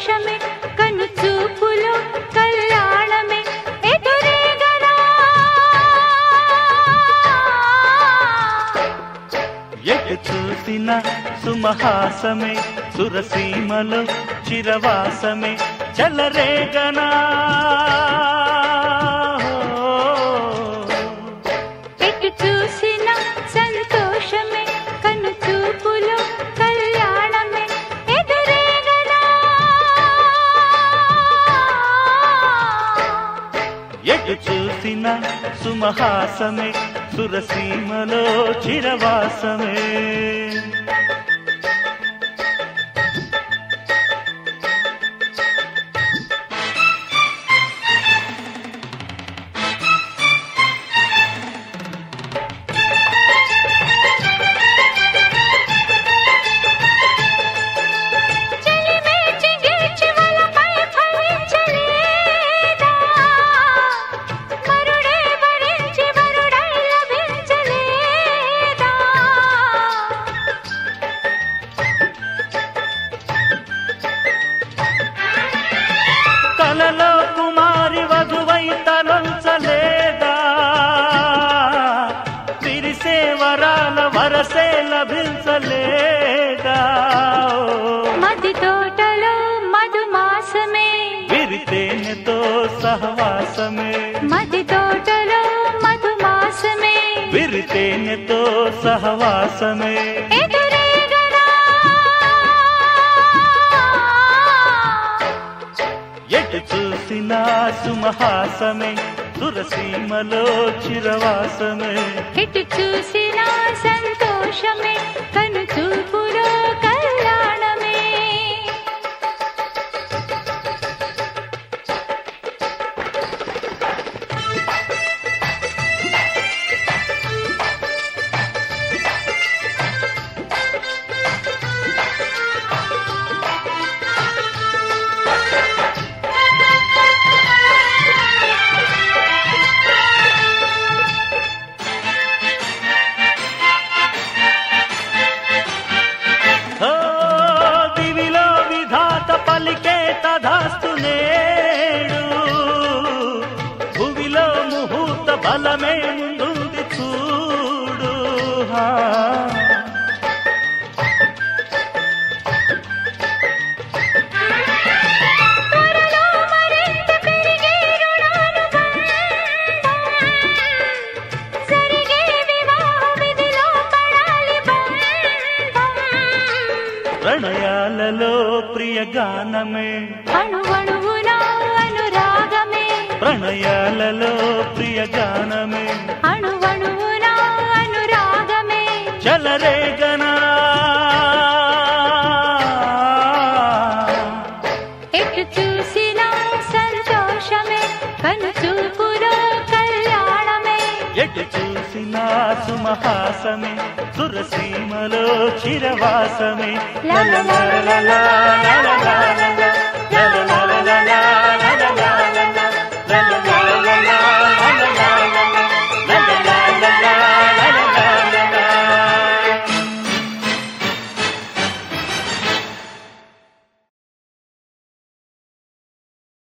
సంతోషమే కను చూపులో కళ్యాణమే ఎదురేగనా ఎటు చూసిన సుమహాసమే సురసీమలో చిరవాసమే చలరేగనా ఎటు చూసిన సంతోషమే కను చూపులో కళ్యాణమే ఎదురేగనా ఎటు చూసిన సుమహాసమే సురసీమలో చిరవాసమే కలలో కుమారి వధువై తలొంచలేదా విరిసే వరాల వరసే లభించలేదా మది తోటలో మధుమాసమే విరితేనెతో సహవాసమే మది తోటలో మధుమాసమే విరితేనెతో సహవాసమే ఎదురేగనా ఎటు చూసినా సుమహాసమే సురసీమలో చిరవాసమే ఎటు చూసినా సంతోషమే కను చూపులో కళ్యాణమే దివిలో విధాత పలికే తధాస్తు నేడు భువిలో ముహూర్త బలమే ముందుంది చూడు త్వరలో మరింత పెరిగే రుణానుబంధం జరిగే వివాహ విధిలో పడాలి బంధం ప్రణయాలలో ప్రియగానమే అణువణువున అనురాగమే ప్రణయాలలో ప్రియగానమే అణువణువున అనురాగమే చలరేగనా ఎటు చూసినా సంతోషమే కను చూపులో కళ్యాణమే ఎటు చూసినా సుమహాసమే సురసీమలో చిరవాసమే లా లా లా లా లా లా లా లా లా.